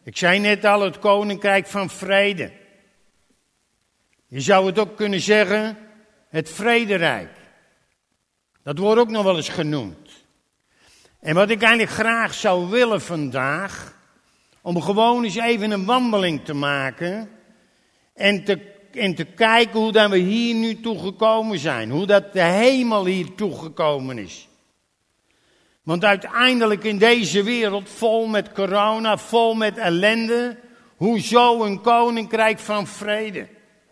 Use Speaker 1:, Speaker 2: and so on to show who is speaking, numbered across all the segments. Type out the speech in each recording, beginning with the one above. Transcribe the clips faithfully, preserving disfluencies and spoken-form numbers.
Speaker 1: Ik zei net al, het koninkrijk van vrede. Je zou het ook kunnen zeggen, het vrederijk. Dat wordt ook nog wel eens genoemd. En wat ik eigenlijk graag zou willen vandaag, om gewoon eens even een wandeling te maken en te, en te kijken hoe dat we hier nu toegekomen zijn. Hoe dat de hemel hier toegekomen is. Want uiteindelijk in deze wereld vol met corona, vol met ellende, hoezo een koninkrijk van vrede?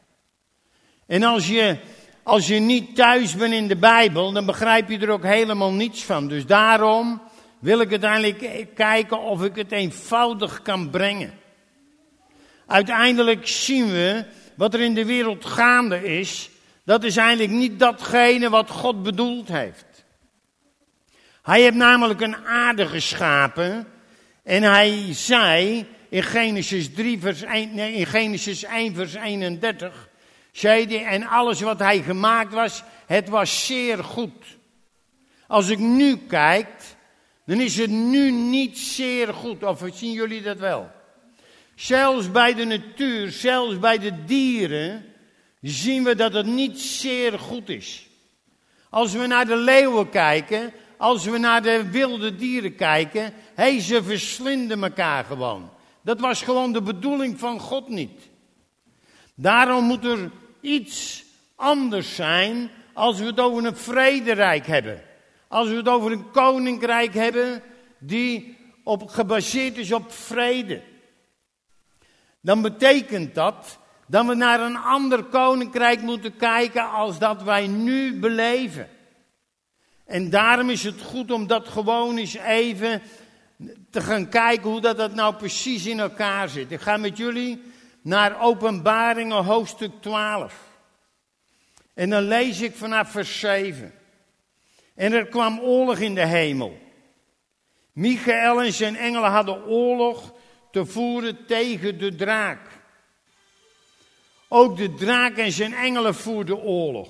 Speaker 1: En als je, als je niet thuis bent in de Bijbel, dan begrijp je er ook helemaal niets van. Dus daarom wil ik uiteindelijk kijken of ik het eenvoudig kan brengen. Uiteindelijk zien we wat er in de wereld gaande is. Dat is eigenlijk niet datgene wat God bedoeld heeft. Hij heeft namelijk een aarde geschapen. En hij zei in Genesis, drie vers één, nee, in Genesis één vers eenendertig. Zei hij, en alles wat hij gemaakt was, het was zeer goed. Als ik nu kijk, dan is het nu niet zeer goed. Of zien jullie dat wel? Zelfs bij de natuur, zelfs bij de dieren, zien we dat het niet zeer goed is. Als we naar de leeuwen kijken, als we naar de wilde dieren kijken, hey, ze verslinden elkaar gewoon. Dat was gewoon de bedoeling van God niet. Daarom moet er iets anders zijn als we het over een vrederijk hebben. Als we het over een koninkrijk hebben die op, gebaseerd is op vrede. Dan betekent dat dat we naar een ander koninkrijk moeten kijken als dat wij nu beleven. En daarom is het goed om dat gewoon eens even te gaan kijken hoe dat, dat nou precies in elkaar zit. Ik ga met jullie naar Openbaringen hoofdstuk twaalf. En dan lees ik vanaf vers zeven. En er kwam oorlog in de hemel. Michael en zijn engelen hadden oorlog te voeren tegen de draak. Ook de draak en zijn engelen voerden oorlog.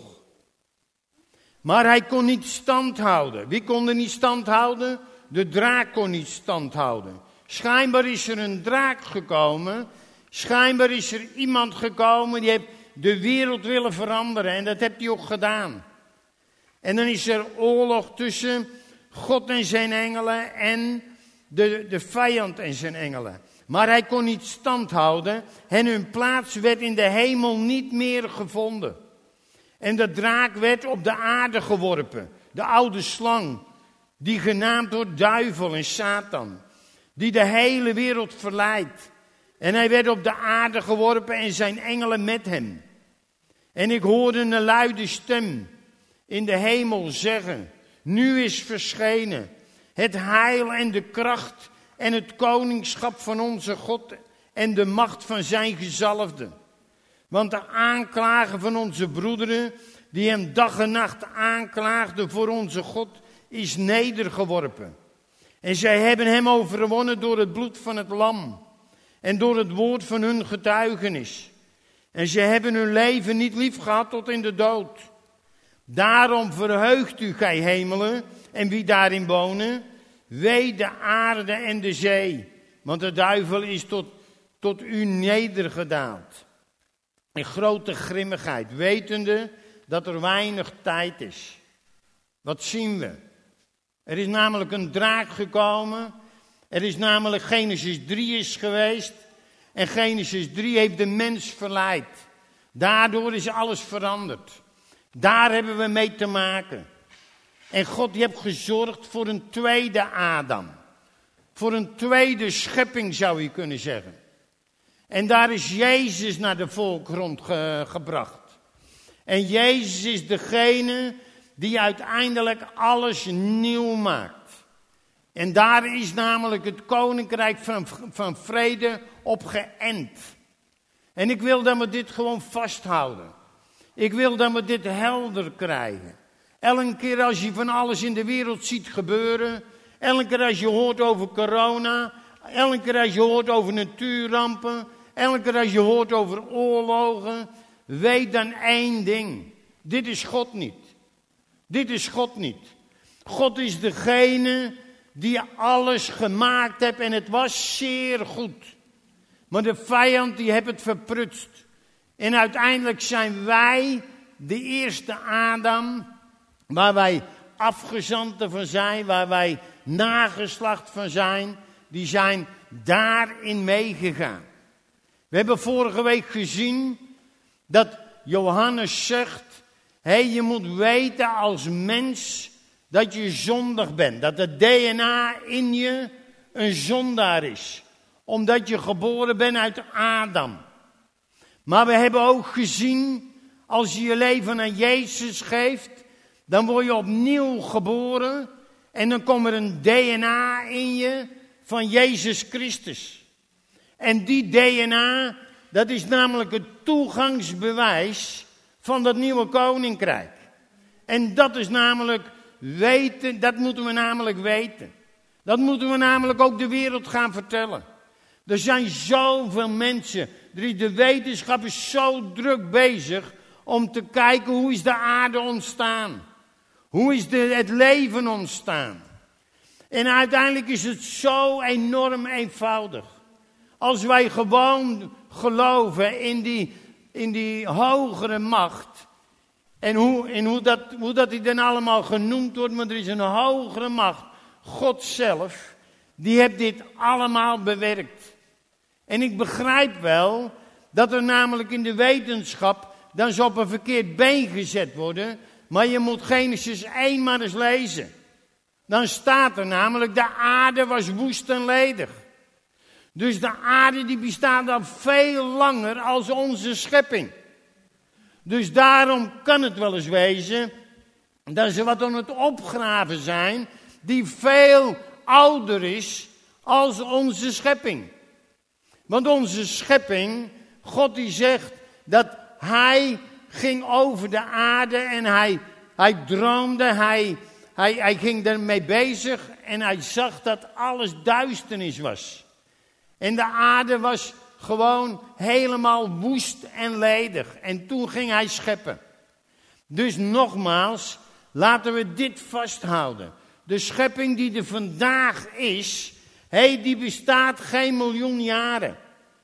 Speaker 1: Maar hij kon niet stand houden. Wie kon er niet stand houden? De draak kon niet stand houden. Schijnbaar is er een draak gekomen. Schijnbaar is er iemand gekomen die heeft de wereld willen veranderen. En dat heeft hij ook gedaan. En dan is er oorlog tussen God en zijn engelen en de, de vijand en zijn engelen. Maar hij kon niet stand houden en hun plaats werd in de hemel niet meer gevonden. En de draak werd op de aarde geworpen. De oude slang, die genaamd wordt duivel en Satan. Die de hele wereld verleidt. En hij werd op de aarde geworpen en zijn engelen met hem. En ik hoorde een luide stem in de hemel zeggen: nu is verschenen het heil en de kracht en het koningschap van onze God en de macht van zijn gezalfde. Want de aanklager van onze broederen, die hem dag en nacht aanklaagden voor onze God, is nedergeworpen. En zij hebben hem overwonnen door het bloed van het lam en door het woord van hun getuigenis. En zij hebben hun leven niet lief gehad tot in de dood. Daarom verheugt u, gij hemelen, en wie daarin wonen. Wee de aarde en de zee, want de duivel is tot, tot u nedergedaald. In grote grimmigheid, wetende dat er weinig tijd is. Wat zien we? Er is namelijk een draak gekomen. Er is namelijk Genesis drie is geweest. En Genesis drie heeft de mens verleid. Daardoor is alles veranderd. Daar hebben we mee te maken. En God die heeft gezorgd voor een tweede Adam. Voor een tweede schepping zou je kunnen zeggen. En daar is Jezus naar de volkgrond ge- gebracht. En Jezus is degene die uiteindelijk alles nieuw maakt. En daar is namelijk het koninkrijk van, van vrede op geënt. En ik wil dat we dit gewoon vasthouden. Ik wil dat we dit helder krijgen. Elke keer als je van alles in de wereld ziet gebeuren. Elke keer als je hoort over corona. Elke keer als je hoort over natuurrampen. Elke keer als je hoort over oorlogen. Weet dan één ding. Dit is God niet. Dit is God niet. God is degene die alles gemaakt heeft en het was zeer goed. Maar de vijand die heeft het verprutst. En uiteindelijk zijn wij de eerste Adam, waar wij afgezanten van zijn, waar wij nageslacht van zijn, die zijn daarin meegegaan. We hebben vorige week gezien dat Johannes zegt, hé, hey, je moet weten als mens dat je zondig bent. Dat het D N A in je een zondaar is. Omdat je geboren bent uit Adam. Maar we hebben ook gezien, als je je leven aan Jezus geeft, dan word je opnieuw geboren. En dan komt er een D N A in je van Jezus Christus. En die D N A, dat is namelijk het toegangsbewijs van dat nieuwe koninkrijk. En dat is namelijk weten, dat moeten we namelijk weten. Dat moeten we namelijk ook de wereld gaan vertellen. Er zijn zoveel mensen, de wetenschap is zo druk bezig om te kijken hoe is de aarde ontstaan. Hoe is de, het leven ontstaan. En uiteindelijk is het zo enorm eenvoudig. Als wij gewoon geloven in die, in die hogere macht. En hoe, en hoe dat, hoe dat die dan allemaal genoemd wordt. Maar er is een hogere macht. God zelf. Die heeft dit allemaal bewerkt. En ik begrijp wel dat er namelijk in de wetenschap dan zo op een verkeerd been gezet worden. Maar je moet Genesis één maar eens lezen. Dan staat er namelijk, de aarde was woest en ledig. Dus de aarde die bestaat al veel langer als onze schepping. Dus daarom kan het wel eens wezen dat ze wat aan het opgraven zijn die veel ouder is als onze schepping. Want onze schepping, God die zegt dat hij ging over de aarde en hij, hij droomde, hij, hij, hij ging ermee bezig en hij zag dat alles duisternis was. En de aarde was gewoon helemaal woest en ledig. En toen ging hij scheppen. Dus nogmaals, laten we dit vasthouden. De schepping die er vandaag is, hey, die bestaat geen miljoen jaren.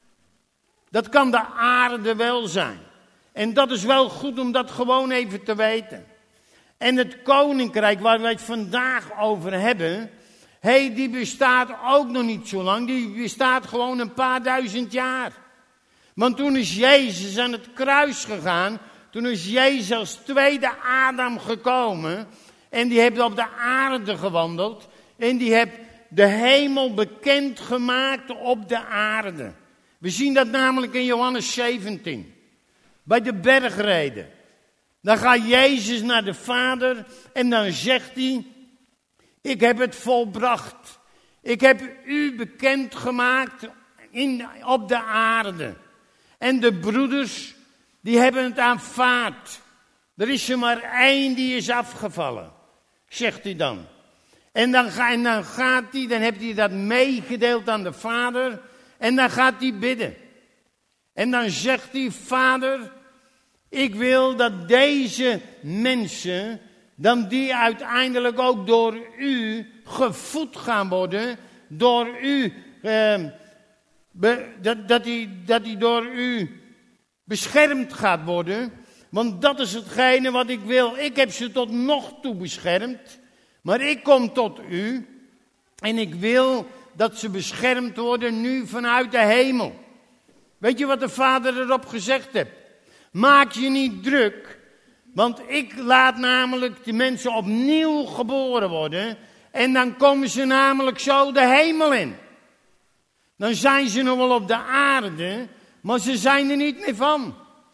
Speaker 1: Dat kan de aarde wel zijn. En dat is wel goed om dat gewoon even te weten. En het koninkrijk waar wij het vandaag over hebben, hey, die bestaat ook nog niet zo lang. Die bestaat gewoon een paar duizend jaar. Want toen is Jezus aan het kruis gegaan. Toen is Jezus als tweede Adam gekomen. En die heeft op de aarde gewandeld. En die heeft de hemel bekendgemaakt op de aarde. We zien dat namelijk in Johannes zeventien. Bij de bergreden. Dan gaat Jezus naar de Vader en dan zegt hij, ik heb het volbracht. Ik heb u bekendgemaakt in, op de aarde. En de broeders, die hebben het aanvaard. Er is er maar één die is afgevallen, zegt hij dan. En dan, ga, en dan gaat hij, dan heeft hij dat meegedeeld aan de Vader. En dan gaat hij bidden. En dan zegt hij, Vader, ik wil dat deze mensen, dan die uiteindelijk ook door u gevoed gaan worden. Door u, eh, be, dat, dat, die, dat die door u beschermd gaat worden. Want dat is hetgene wat ik wil. Ik heb ze tot nog toe beschermd. Maar ik kom tot u. En ik wil dat ze beschermd worden nu vanuit de hemel. Weet je wat de Vader erop gezegd heeft? Maak je niet druk. Want ik laat namelijk de mensen opnieuw geboren worden. En dan komen ze namelijk zo de hemel in. Dan zijn ze nog wel op de aarde. Maar ze zijn er niet meer van.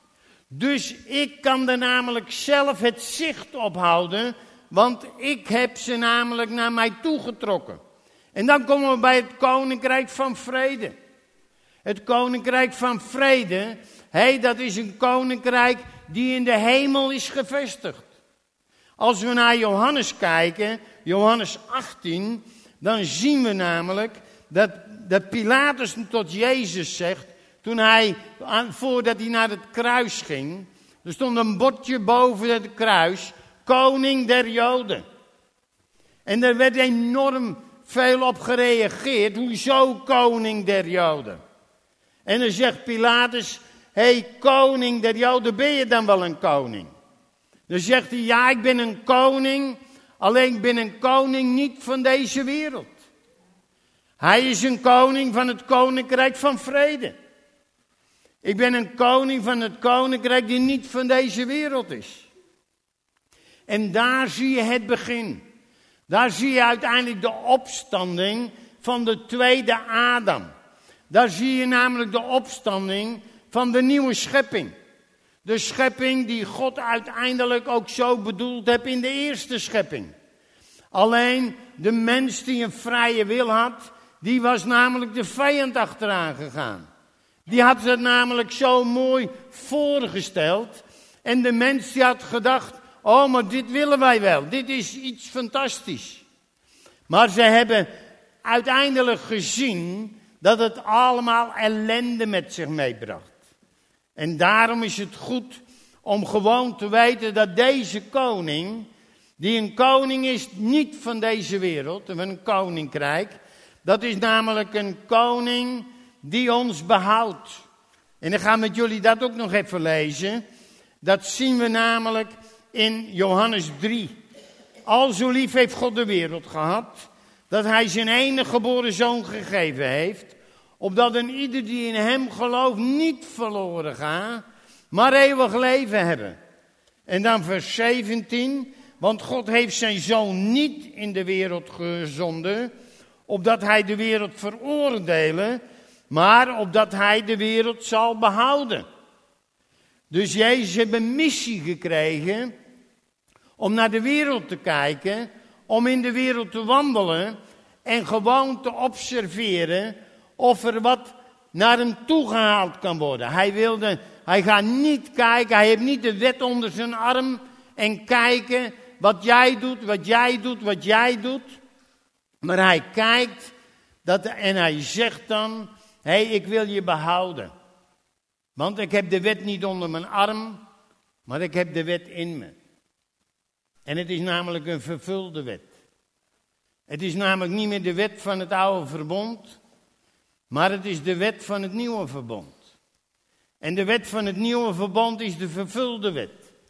Speaker 1: Dus ik kan er namelijk zelf het zicht op houden. Want ik heb ze namelijk naar mij toegetrokken. En dan komen we bij het koninkrijk van vrede. Het koninkrijk van vrede, hey, dat is een koninkrijk die in de hemel is gevestigd. Als we naar Johannes kijken, Johannes achttien, dan zien we namelijk dat, dat Pilatus tot Jezus zegt, toen hij, voordat hij naar het kruis ging, er stond een bordje boven het kruis, koning der Joden. En er werd enorm veel op gereageerd, hoezo koning der Joden? En dan zegt Pilatus, hé hey, koning der Joden, ben je dan wel een koning? Dan zegt hij, ja, ik ben een koning, alleen ik ben een koning niet van deze wereld. Hij is een koning van het koninkrijk van vrede. Ik ben een koning van het koninkrijk die niet van deze wereld is. En daar zie je het begin. Daar zie je uiteindelijk de opstanding van de tweede Adam. Daar zie je namelijk de opstanding van de nieuwe schepping. De schepping die God uiteindelijk ook zo bedoeld heeft in de eerste schepping. Alleen de mens die een vrije wil had, die was namelijk de vijand achteraan gegaan. Die had het namelijk zo mooi voorgesteld. En de mens die had gedacht, oh maar dit willen wij wel, dit is iets fantastisch. Maar ze hebben uiteindelijk gezien dat het allemaal ellende met zich meebracht. En daarom is het goed om gewoon te weten dat deze koning, die een koning is niet van deze wereld, van een koninkrijk, dat is namelijk een koning die ons behoudt. En ik ga met jullie dat ook nog even lezen. Dat zien we namelijk in Johannes drie. Al zo lief heeft God de wereld gehad, dat hij zijn enige geboren zoon gegeven heeft, opdat een ieder die in hem gelooft niet verloren gaat, maar eeuwig leven hebben. En dan vers zeventien, want God heeft zijn zoon niet in de wereld gezonden, opdat hij de wereld veroordelen, maar opdat hij de wereld zal behouden. Dus Jezus heeft een missie gekregen om naar de wereld te kijken, om in de wereld te wandelen en gewoon te observeren of er wat naar hem toe gehaald kan worden. Hij wilde, hij gaat niet kijken, hij heeft niet de wet onder zijn arm en kijken wat jij doet, wat jij doet, wat jij doet. Maar hij kijkt dat, en hij zegt dan, hé, hey, ik wil je behouden. Want ik heb de wet niet onder mijn arm, maar ik heb de wet in me. En het is namelijk een vervulde wet. Het is namelijk niet meer de wet van het oude verbond, maar het is de wet van het nieuwe verbond. En de wet van het nieuwe verbond is de vervulde wet.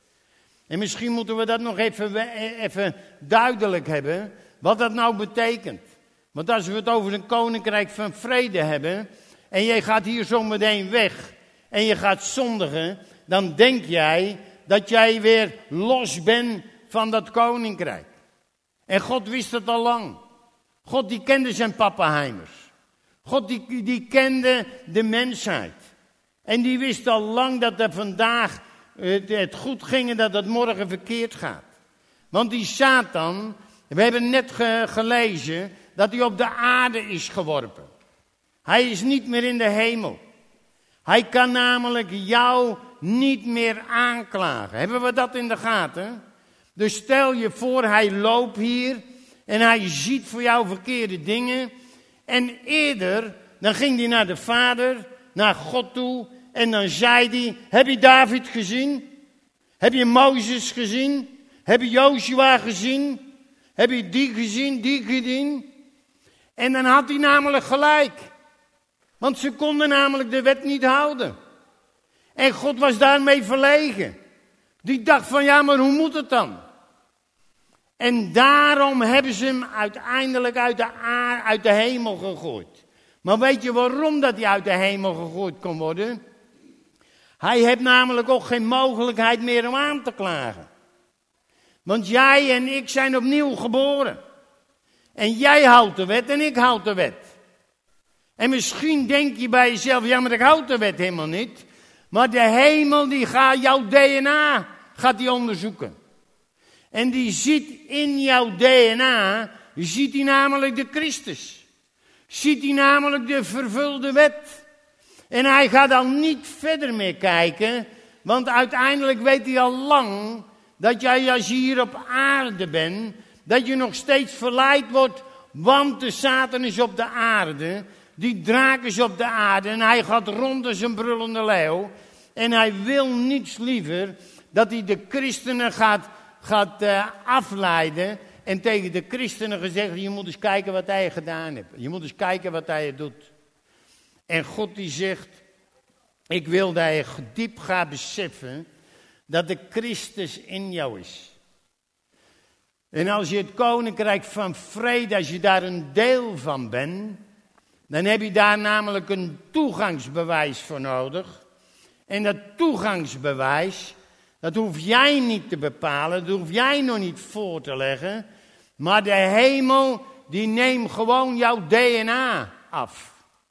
Speaker 1: En misschien moeten we dat nog even, even duidelijk hebben, wat dat nou betekent. Want als we het over een koninkrijk van vrede hebben, en jij gaat hier zo meteen weg, en je gaat zondigen, dan denk jij dat jij weer los bent van dat koninkrijk. En God wist het al lang. God die kende zijn pappenheimers. God die, die kende de mensheid. En die wist al lang dat er vandaag het, het goed ging en dat het morgen verkeerd gaat. Want die Satan, we hebben net ge, gelezen dat hij op de aarde is geworpen. Hij is niet meer in de hemel. Hij kan namelijk jou niet meer aanklagen. Hebben we dat in de gaten? Dus stel je voor, hij loopt hier en hij ziet voor jou verkeerde dingen. En eerder, dan ging hij naar de Vader, naar God toe. En dan zei hij, heb je David gezien? Heb je Mozes gezien? Heb je Joshua gezien? Heb je die gezien, die gezien? En dan had hij namelijk gelijk. Want ze konden namelijk de wet niet houden. En God was daarmee verlegen. Die dacht van, ja, maar hoe moet het dan? En daarom hebben ze hem uiteindelijk uit de, aar, uit de hemel gegooid. Maar weet je waarom dat hij uit de hemel gegooid kon worden? Hij heeft namelijk ook geen mogelijkheid meer om aan te klagen. Want jij en ik zijn opnieuw geboren. En jij houdt de wet en ik houd de wet. En misschien denk je bij jezelf, ja, maar ik houd de wet helemaal niet. Maar de hemel die gaat jouw D N A gaat die onderzoeken. En die ziet in jouw D N A, ziet hij namelijk de Christus. Ziet hij namelijk de vervulde wet. En hij gaat dan niet verder meer kijken, want uiteindelijk weet hij al lang dat jij als je hier op aarde bent, dat je nog steeds verleid wordt, want de Satan is op de aarde, die draak is op de aarde en hij gaat rond als een brullende leeuw. En hij wil niets liever dat hij de christenen gaat, gaat uh, afleiden en tegen de christenen gezegd, je moet eens kijken wat hij gedaan heeft. Je moet eens kijken wat hij doet. En God die zegt, Ik wil dat je diep gaat beseffen dat de Christus in jou is. En als je het koninkrijk van vrede, als je daar een deel van bent, dan heb je daar namelijk een toegangsbewijs voor nodig. En dat toegangsbewijs, dat hoef jij niet te bepalen, dat hoef jij nog niet voor te leggen. Maar de hemel, die neemt gewoon jouw D N A af.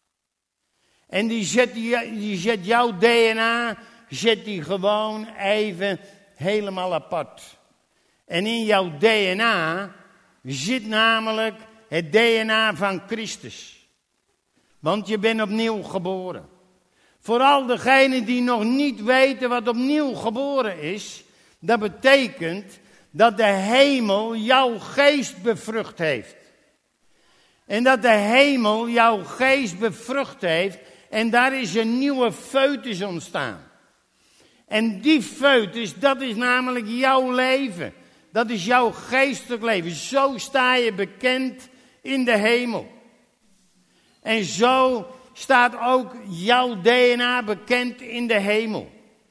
Speaker 1: En die zet, die zet jouw D N A, zet die gewoon even helemaal apart. En in jouw D N A zit namelijk het D N A van Christus. Want je bent opnieuw geboren. Vooral degenen die nog niet weten wat opnieuw geboren is, dat betekent dat de hemel jouw geest bevrucht heeft. En dat de hemel jouw geest bevrucht heeft en daar is een nieuwe foetus ontstaan. En die foetus, dat is namelijk jouw leven. Dat is jouw geestelijk leven. Zo sta je bekend in de hemel. En zo staat ook jouw D N A bekend in de hemel.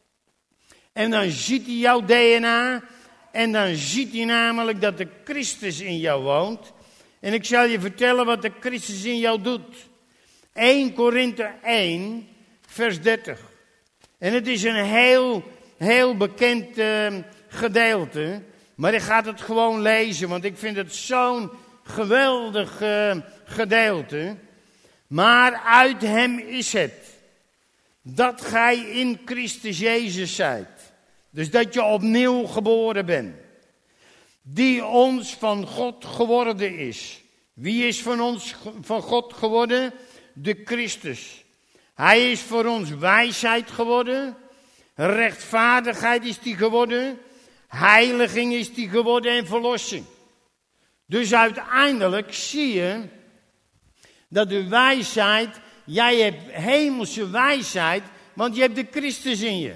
Speaker 1: En dan ziet hij jouw D N A. En dan ziet hij namelijk dat de Christus in jou woont. En ik zal je vertellen wat de Christus in jou doet. Eerste Korinthe één, vers dertig. En het is een heel, heel bekend uh, gedeelte. Maar ik ga het gewoon lezen, want ik vind het zo'n geweldig uh, gedeelte. Maar uit hem is het, dat gij in Christus Jezus zijt. Dus dat je opnieuw geboren bent. Die ons van God geworden is. Wie is van ons van God geworden? De Christus. Hij is voor ons wijsheid geworden. Rechtvaardigheid is die geworden. Heiliging is die geworden en verlossing. Dus uiteindelijk zie je dat de wijsheid, jij hebt hemelse wijsheid, want je hebt de Christus in je.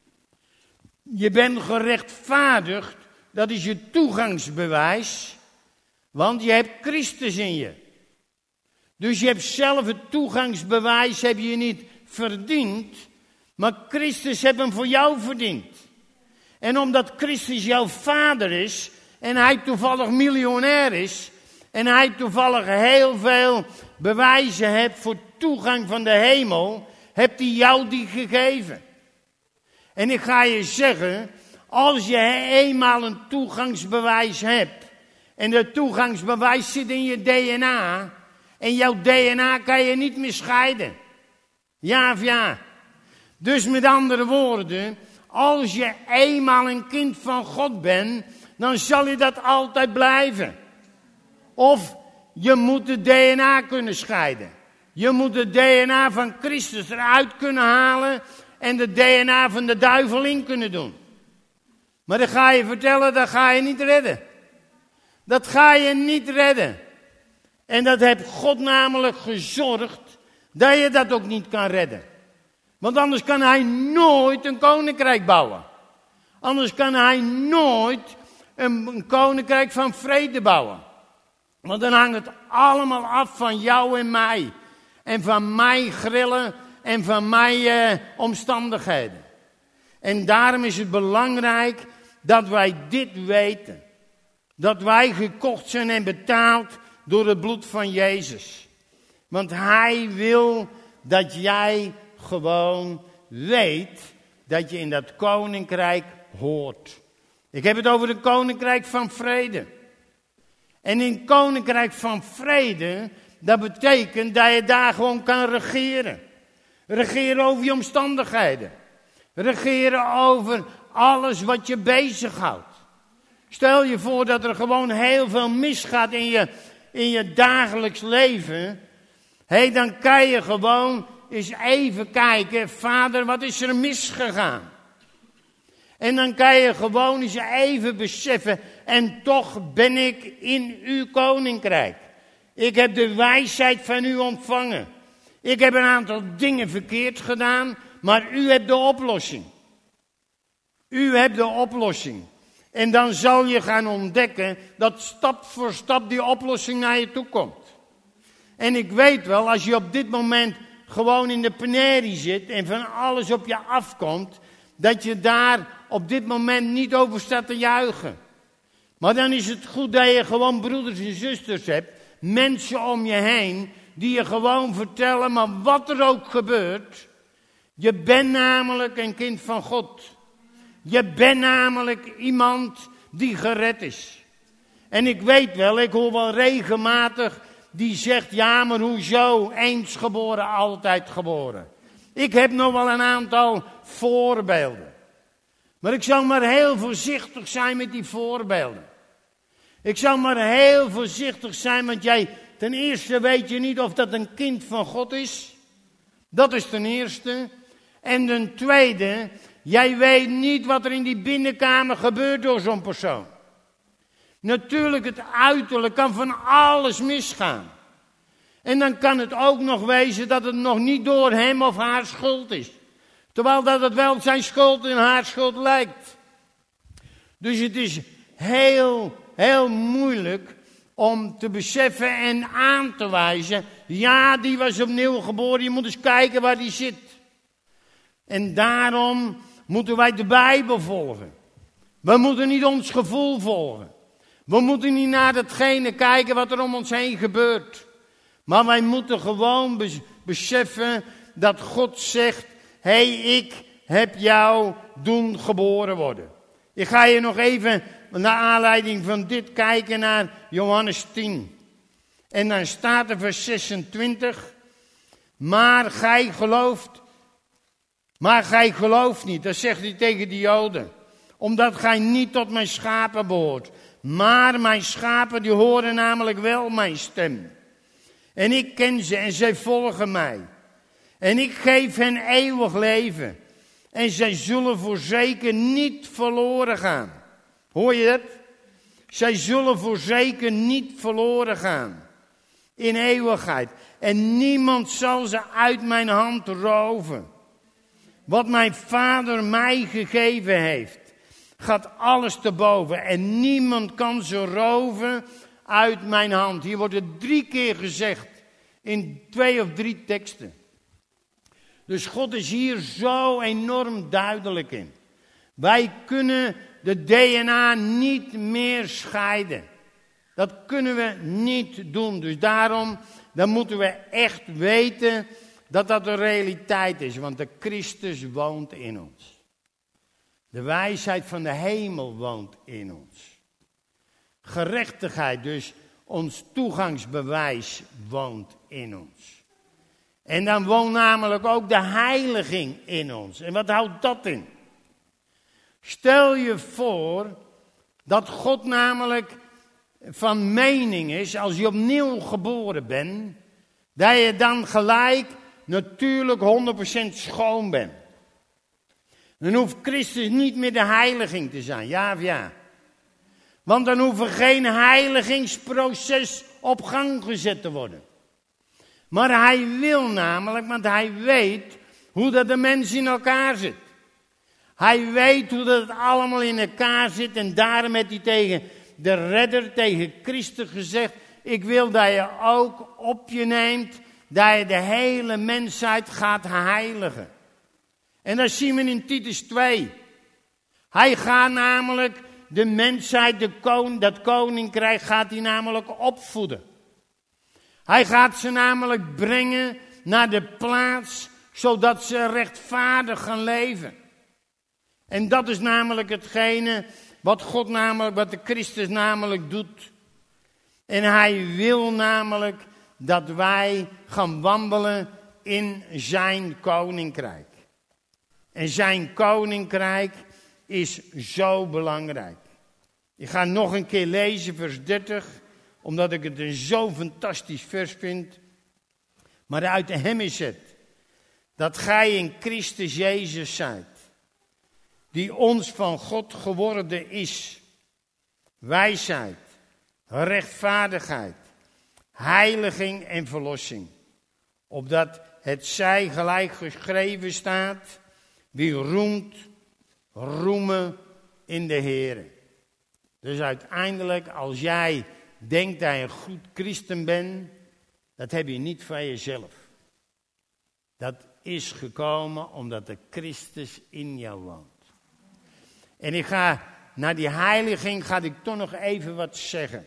Speaker 1: Je bent gerechtvaardigd, dat is je toegangsbewijs, want je hebt Christus in je. Dus je hebt zelf het toegangsbewijs, heb je niet verdiend, maar Christus heeft hem voor jou verdiend. En omdat Christus jouw vader is en hij toevallig miljonair is en hij toevallig heel veel bewijzen hebt voor toegang van de hemel, hebt hij jou die gegeven. En ik ga je zeggen, als je eenmaal een toegangsbewijs hebt en dat toegangsbewijs zit in je D N A en jouw D N A kan je niet meer scheiden. Ja of ja? Dus met andere woorden, als je eenmaal een kind van God bent, dan zal je dat altijd blijven. Of je moet de D N A kunnen scheiden. Je moet de D N A van Christus eruit kunnen halen en de D N A van de duivel in kunnen doen. Maar dan ga je vertellen, dat ga je niet redden. Dat ga je niet redden. En dat heeft God namelijk gezorgd dat je dat ook niet kan redden. Want anders kan hij nooit een koninkrijk bouwen. Anders kan hij nooit een, een koninkrijk van vrede bouwen. Want dan hangt het allemaal af van jou en mij. En van mijn grillen en van mijn uh, omstandigheden. En daarom is het belangrijk dat wij dit weten. Dat wij gekocht zijn en betaald door het bloed van Jezus. Want hij wil dat jij gewoon weet dat je in dat koninkrijk hoort. Ik heb het over het koninkrijk van vrede. En in het koninkrijk van vrede, dat betekent dat je daar gewoon kan regeren. Regeren over je omstandigheden. Regeren over alles wat je bezighoudt. Stel je voor dat er gewoon heel veel misgaat in je, in je dagelijks leven. Hé, dan kan je gewoon eens even kijken, Vader, wat is er misgegaan? En dan kan je gewoon eens even beseffen, en toch ben ik in uw koninkrijk. Ik heb de wijsheid van u ontvangen. Ik heb een aantal dingen verkeerd gedaan, maar u hebt de oplossing. U hebt de oplossing. En dan zal je gaan ontdekken dat stap voor stap die oplossing naar je toe komt. En ik weet wel, als je op dit moment gewoon in de penerie zit en van alles op je afkomt, dat je daar op dit moment niet over staat te juichen. Maar dan is het goed dat je gewoon broeders en zusters hebt, mensen om je heen, die je gewoon vertellen, maar wat er ook gebeurt, je bent namelijk een kind van God. Je bent namelijk iemand die gered is. En ik weet wel, ik hoor wel regelmatig die zegt, ja maar hoezo, eens geboren, altijd geboren. Ik heb nog wel een aantal voorbeelden. Maar ik zou maar heel voorzichtig zijn met die voorbeelden. Ik zou maar heel voorzichtig zijn, want jij, ten eerste weet je niet of dat een kind van God is. Dat is ten eerste. En ten tweede, jij weet niet wat er in die binnenkamer gebeurt door zo'n persoon. Natuurlijk, het uiterlijk kan van alles misgaan. En dan kan het ook nog wezen dat het nog niet door hem of haar schuld is. Terwijl dat het wel zijn schuld en haar schuld lijkt. Dus het is heel, heel moeilijk om te beseffen en aan te wijzen. Ja, die was opnieuw geboren, je moet eens kijken waar die zit. En daarom moeten wij de Bijbel volgen. We moeten niet ons gevoel volgen. We moeten niet naar datgene kijken wat er om ons heen gebeurt. Maar wij moeten gewoon beseffen dat God zegt, hé, hey, ik heb jou doen geboren worden. Ik ga je nog even, naar aanleiding van dit, kijken naar Johannes tien. En dan staat er vers zesentwintig. Maar gij gelooft, maar gij gelooft niet, dat zegt hij tegen de Joden. Omdat gij niet tot mijn schapen behoort. Maar mijn schapen die horen namelijk wel mijn stem. En ik ken ze en zij volgen mij. En ik geef hen eeuwig leven. En zij zullen voorzeker niet verloren gaan. Hoor je dat? Zij zullen voorzeker niet verloren gaan. In eeuwigheid. En niemand zal ze uit mijn hand roven. Wat mijn Vader mij gegeven heeft, gaat alles te boven. En niemand kan ze roven uit mijn hand. Hier wordt het drie keer gezegd. In twee of drie teksten. Dus God is hier zo enorm duidelijk in. Wij kunnen de D N A niet meer scheiden. Dat kunnen we niet doen. Dus daarom, dan moeten we echt weten dat dat een realiteit is. Want de Christus woont in ons. De wijsheid van de hemel woont in ons. Gerechtigheid, dus ons toegangsbewijs, woont in ons. En dan woont namelijk ook de heiliging in ons. En wat houdt dat in? Stel je voor dat God namelijk van mening is, als je opnieuw geboren bent, dat je dan gelijk natuurlijk honderd procent schoon bent. Dan hoeft Christus niet meer de heiliging te zijn, ja of ja? Want dan hoeft er geen heiligingsproces op gang gezet te worden. Maar hij wil namelijk, want hij weet hoe dat de mens in elkaar zit. Hij weet hoe dat het allemaal in elkaar zit en daarom heeft hij tegen de redder, tegen Christus gezegd, ik wil dat je ook op je neemt, dat je de hele mensheid gaat heiligen. En dat zien we in Titus twee. Hij gaat namelijk de mensheid, de kon, dat koninkrijk gaat hij namelijk opvoeden. Hij gaat ze namelijk brengen naar de plaats, zodat ze rechtvaardig gaan leven. En dat is namelijk hetgene wat God namelijk, wat de Christus namelijk doet. En hij wil namelijk dat wij gaan wandelen in zijn koninkrijk. En zijn koninkrijk is zo belangrijk. Ik ga nog een keer lezen, vers dertig, omdat ik het een zo fantastisch vers vind. Maar uit hem is het, dat gij in Christus Jezus zijt, die ons van God geworden is. Wijsheid, rechtvaardigheid, heiliging en verlossing. Opdat het zij gelijk geschreven staat, wie roemt, roemen in de Heere. Dus uiteindelijk, als jij denkt dat je een goed christen bent, dat heb je niet van jezelf. Dat is gekomen omdat de Christus in jou woont. En ik ga naar die heiliging, ga ik toch nog even wat zeggen.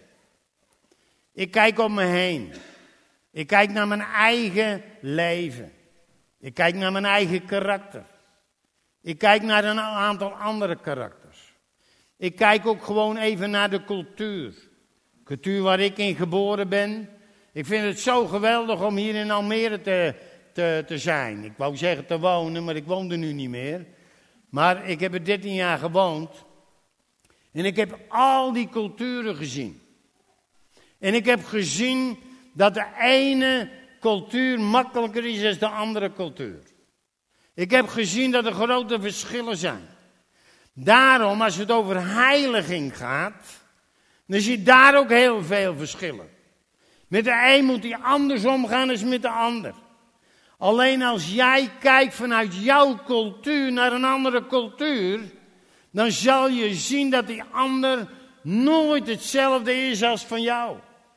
Speaker 1: Ik kijk om me heen. Ik kijk naar mijn eigen leven. Ik kijk naar mijn eigen karakter. Ik kijk naar een aantal andere karakters. Ik kijk ook gewoon even naar de cultuur. Cultuur waar ik in geboren ben. Ik vind het zo geweldig om hier in Almere te, te, te zijn. Ik wou zeggen te wonen, maar ik woon er nu niet meer. Maar ik heb er dertien jaar gewoond. En ik heb al die culturen gezien. En ik heb gezien dat de ene cultuur makkelijker is dan de andere cultuur. Ik heb gezien dat er grote verschillen zijn. Daarom, als het over heiliging gaat, dan zie je daar ook heel veel verschillen. Met de een moet hij anders omgaan dan met de ander. Alleen als jij kijkt vanuit jouw cultuur naar een andere cultuur, dan zal je zien dat die ander nooit hetzelfde is als van jou.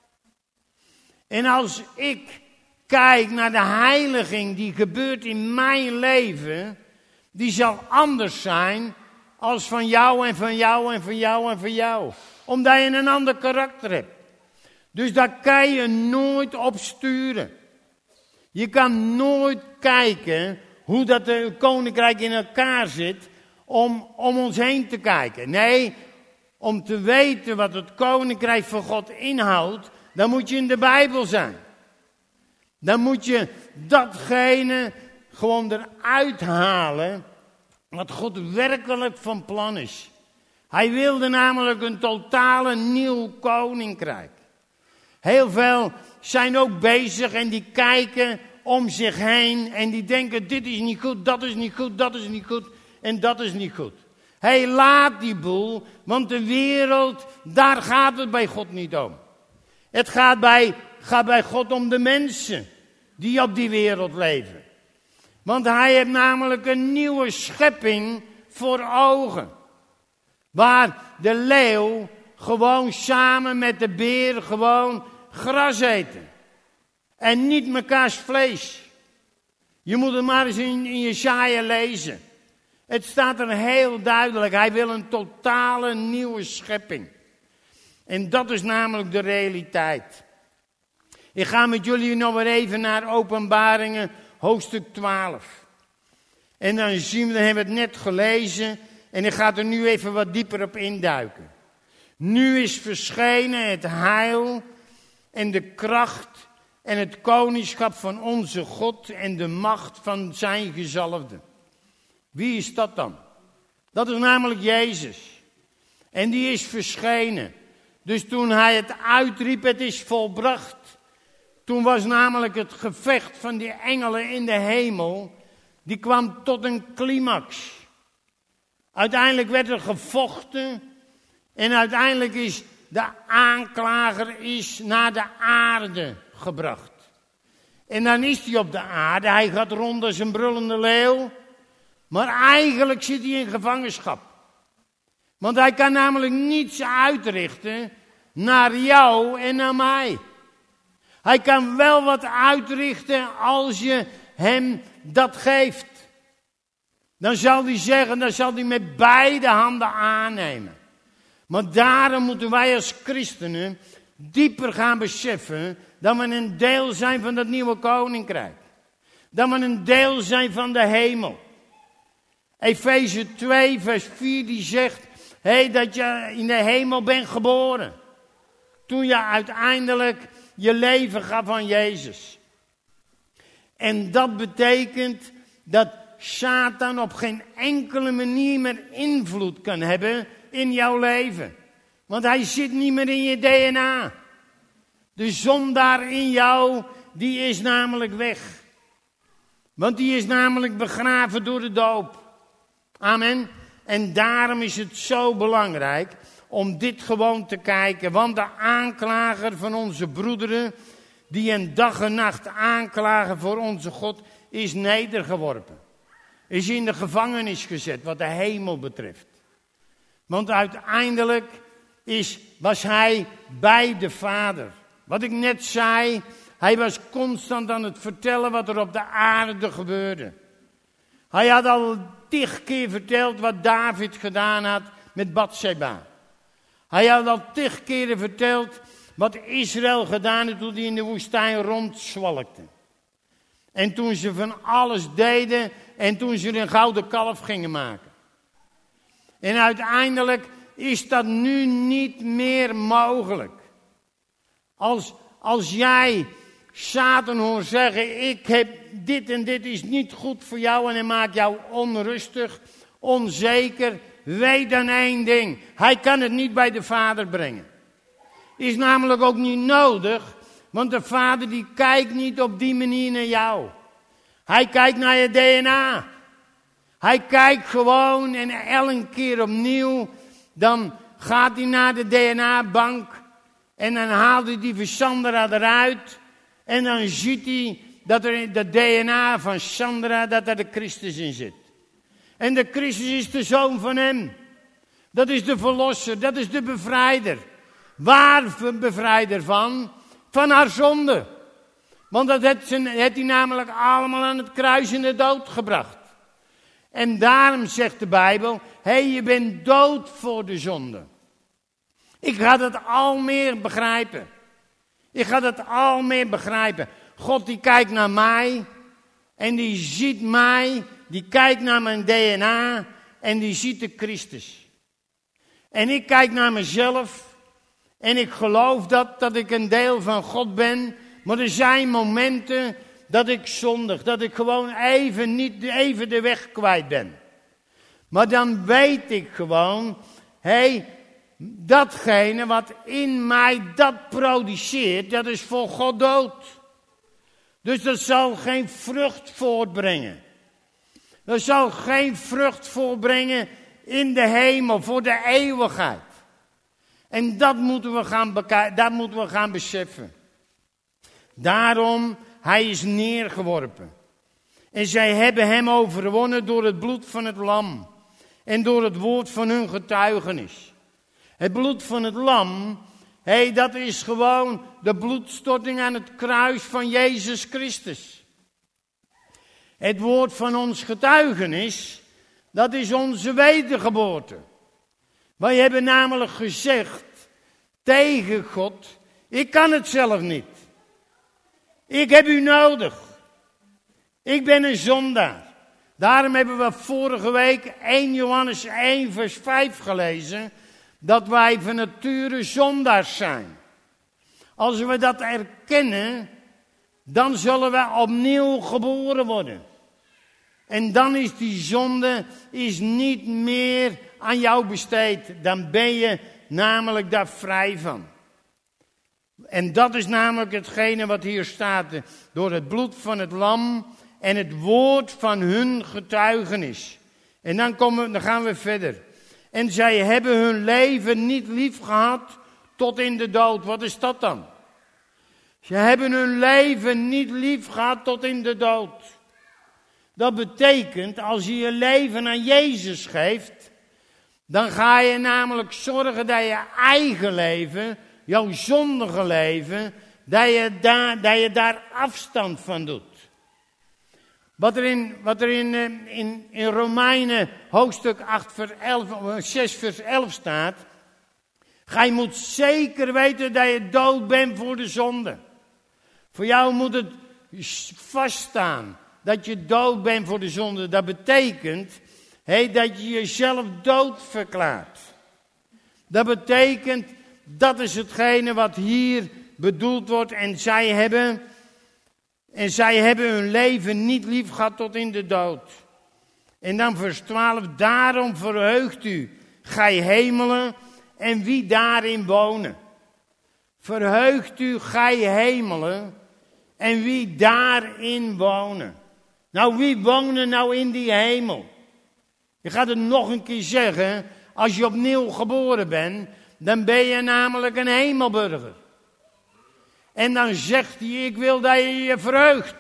Speaker 1: En als ik kijk naar de heiliging die gebeurt in mijn leven, die zal anders zijn als van jou en van jou en van jou en van jou. Omdat je een ander karakter hebt. Dus daar kan je nooit op sturen. Je kan nooit kijken hoe dat de koninkrijk in elkaar zit om om ons heen te kijken. Nee, om te weten wat het koninkrijk van God inhoudt, dan moet je in de Bijbel zijn. Dan moet je datgene gewoon eruit halen wat God werkelijk van plan is. Hij wilde namelijk een totale nieuw koninkrijk. Heel veel zijn ook bezig en die kijken om zich heen en die denken dit is niet goed, dat is niet goed, dat is niet goed en dat is niet goed. Hé, hey, laat die boel, want de wereld, daar gaat het bij God niet om. Het gaat bij, gaat bij God om de mensen die op die wereld leven. Want hij heeft namelijk een nieuwe schepping voor ogen. Waar de leeuw gewoon samen met de beer gewoon gras eten. En niet mekaars vlees. Je moet het maar eens in, in Jesaja lezen. Het staat er heel duidelijk. Hij wil een totale nieuwe schepping. En dat is namelijk de realiteit. Ik ga met jullie nog weer even naar Openbaringen hoofdstuk twaalf. En dan zien we, dan hebben we het net gelezen. En ik ga er nu even wat dieper op induiken. Nu is verschenen het heil en de kracht en het koningschap van onze God en de macht van zijn gezalfde. Wie is dat dan? Dat is namelijk Jezus. En die is verschenen. Dus toen hij het uitriep, het is volbracht. Toen was namelijk het gevecht van die engelen in de hemel, die kwam tot een climax. Uiteindelijk werd er gevochten en uiteindelijk is de aanklager is naar de aarde gebracht. En dan is hij op de aarde, hij gaat rond als een brullende leeuw, maar eigenlijk zit hij in gevangenschap. Want hij kan namelijk niets uitrichten naar jou en naar mij. Hij kan wel wat uitrichten als je hem dat geeft. Dan zal hij zeggen, dan zal hij met beide handen aannemen. Maar daarom moeten wij als christenen dieper gaan beseffen dat we een deel zijn van dat nieuwe koninkrijk. Dat we een deel zijn van de hemel. Efeze twee vers vier die zegt, hey, dat je in de hemel bent geboren. Toen je uiteindelijk je leven gaf aan Jezus. En dat betekent dat Satan op geen enkele manier meer invloed kan hebben in jouw leven. Want hij zit niet meer in je D N A. De zondaar in jou, die is namelijk weg. Want die is namelijk begraven door de doop. Amen. En daarom is het zo belangrijk om dit gewoon te kijken. Want de aanklager van onze broederen, die een dag en nacht aanklagen voor onze God, is nedergeworpen. Is in de gevangenis gezet, wat de hemel betreft. Want uiteindelijk is, was hij bij de Vader. Wat ik net zei, Hij was constant aan het vertellen wat er op de aarde gebeurde. Hij had al tig keer verteld wat David gedaan had met Batseba. Hij had al tig keren verteld wat Israël gedaan had toen hij in de woestijn rondzwalkte. En toen ze van alles deden en toen ze een gouden kalf gingen maken. En uiteindelijk is dat nu niet meer mogelijk. Als, als jij Satan hoort zeggen, ik heb dit en dit is niet goed voor jou en hij maakt jou onrustig, onzeker. Weet dan één ding, hij kan het niet bij de Vader brengen. Is namelijk ook niet nodig, want de Vader die kijkt niet op die manier naar jou. Hij kijkt naar je D N A. Hij kijkt gewoon en elke keer opnieuw, dan gaat hij naar de D N A-bank en dan haalt hij die van Sandra eruit. En dan ziet hij dat er in de D N A van Sandra, dat er de Christus in zit. En de Christus is de zoon van hem. Dat is de verlosser, dat is de bevrijder. Waar bevrijder van? Van haar zonde. Want dat heeft hij namelijk allemaal aan het kruis in de dood gebracht. En daarom zegt de Bijbel, hé, hey, je bent dood voor de zonde. Ik ga dat al meer begrijpen. Ik ga dat al meer begrijpen. God die kijkt naar mij en die ziet mij, die kijkt naar mijn D N A en die ziet de Christus. En ik kijk naar mezelf en ik geloof dat, dat ik een deel van God ben. Maar er zijn momenten dat ik zondig, dat ik gewoon even, niet, even de weg kwijt ben. Maar dan weet ik gewoon, hé, hey, datgene wat in mij dat produceert, dat is voor God dood. Dus dat zal geen vrucht voortbrengen. Dat zal geen vrucht voortbrengen in de hemel, voor de eeuwigheid. En dat moeten we gaan, beka- dat moeten we gaan beseffen. Daarom, hij is neergeworpen. En zij hebben hem overwonnen door het bloed van het lam. En door het woord van hun getuigenis. Het bloed van het lam, hey, dat is gewoon de bloedstorting aan het kruis van Jezus Christus. Het woord van ons getuigenis, dat is onze wedergeboorte. Wij hebben namelijk gezegd tegen God, ik kan het zelf niet. Ik heb u nodig. Ik ben een zondaar. Daarom hebben we vorige week eerste Johannes één vers vijf gelezen, dat wij van nature zondaars zijn. Als we dat erkennen, dan zullen we opnieuw geboren worden. En dan is die zonde is niet meer aan jou besteed. Dan ben je namelijk daar vrij van. En dat is namelijk hetgene wat hier staat. Door het bloed van het lam en het woord van hun getuigenis. En dan, komen, dan gaan we verder. En zij hebben hun leven niet lief gehad tot in de dood. Wat is dat dan? Ze hebben hun leven niet lief gehad tot in de dood. Dat betekent, als je je leven aan Jezus geeft, dan ga je namelijk zorgen dat je eigen leven, jouw zondige leven, dat je daar, dat je daar afstand van doet. Wat er in, wat er in, in, in Romeinen hoofdstuk acht vers elf, zes vers elf staat, gij moet zeker weten dat je dood bent voor de zonde. Voor jou moet het vaststaan dat je dood bent voor de zonde. Dat betekent hey, dat je jezelf dood verklaart. Dat betekent, dat is hetgene wat hier bedoeld wordt. En zij hebben, en zij hebben hun leven niet lief gehad tot in de dood. En dan vers twaalf, daarom verheugt u, gij hemelen en wie daarin wonen. Verheugt u, gij hemelen en wie daarin wonen. Nou, wie wonen nou in die hemel? Je gaat het nog een keer zeggen. Als je opnieuw geboren bent, dan ben je namelijk een hemelburger. En dan zegt hij, ik wil dat je je verheugt.